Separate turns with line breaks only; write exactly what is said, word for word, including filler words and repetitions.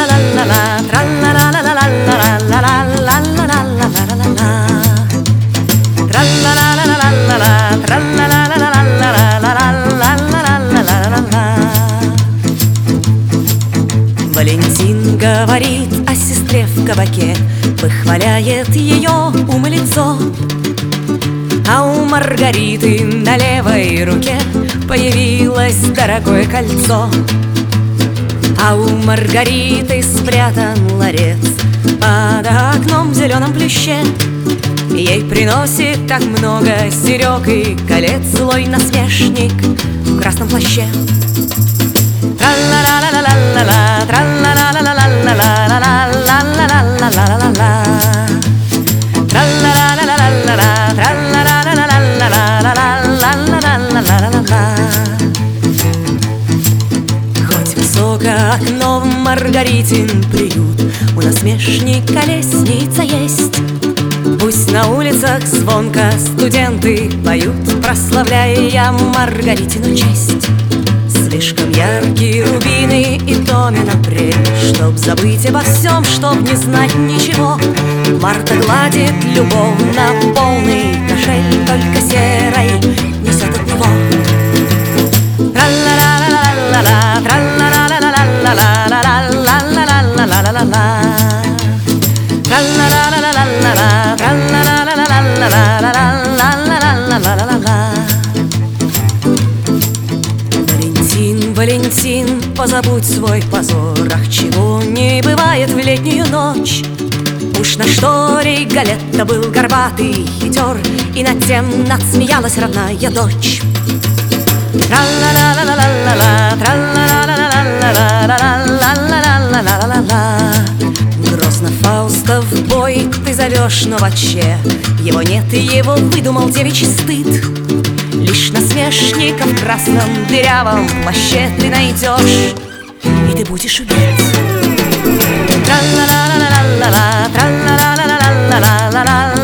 Валентин говорит о сестре в кабаке, выхваляет ее ум и лицо. А у Маргариты на левой руке появилось дорогое кольцо. А у Маргариты спрятан ларец под окном в зеленом плюще. Ей приносит так много серег и колец злой насмешник в красном плаще. Тра-ла-ла-ла-ла-ла-ла, тра-ла-ла-ла-ла-ла-ла-ла-ла-ла-ла-ла-ла. Тра-ла-ла-ла-ла-ла-ла, тра-ла-ла-ла-ла-ла-ла-ла-ла-ла-ла-ла. Хоть высоко окно в Маргаритин приют, у насмешника лестница есть. Пусть на улицах звонко студенты поют, прославляя Маргаритину честь. Слишком яркие рубины и томен апрель, чтоб забыть обо всем, чтоб не знать ничего. Марта гладит любовь на полный кошель, только серой несет от него. Тра-ла-ла-ла-ла-ла, тра-ла-ла-ла-ла-ла-ла-ла-ла-ла-ла-ла-ла. Тра-ла-ла-ла-ла-ла, тра-ла-ла-ла-ла-ла-ла-ла-ла-ла-ла-ла. Валентин, Валентин, позабудь свой позор, ах, чего не бывает в летнюю ночь. Уж на шторе Галетта был горбатый хитер, и над тем надсмеялась родная дочь. Тра-ла-ла-ла-ла-ла-ла, тра-ла-ла-ла-ла-ла-ла-ла-ла-ла-ла-ла. Грозно Фаустов бой ты зовешь, но вообще его нет, и его выдумал девичий стыд. Лишь насмешника в красном дырявом плаще ты найдешь, и ты будешь убит. Тра-ла-ла-ла-ла-ла-ла, тра-ла-ла-ла-ла-ла-ла-ла-ла.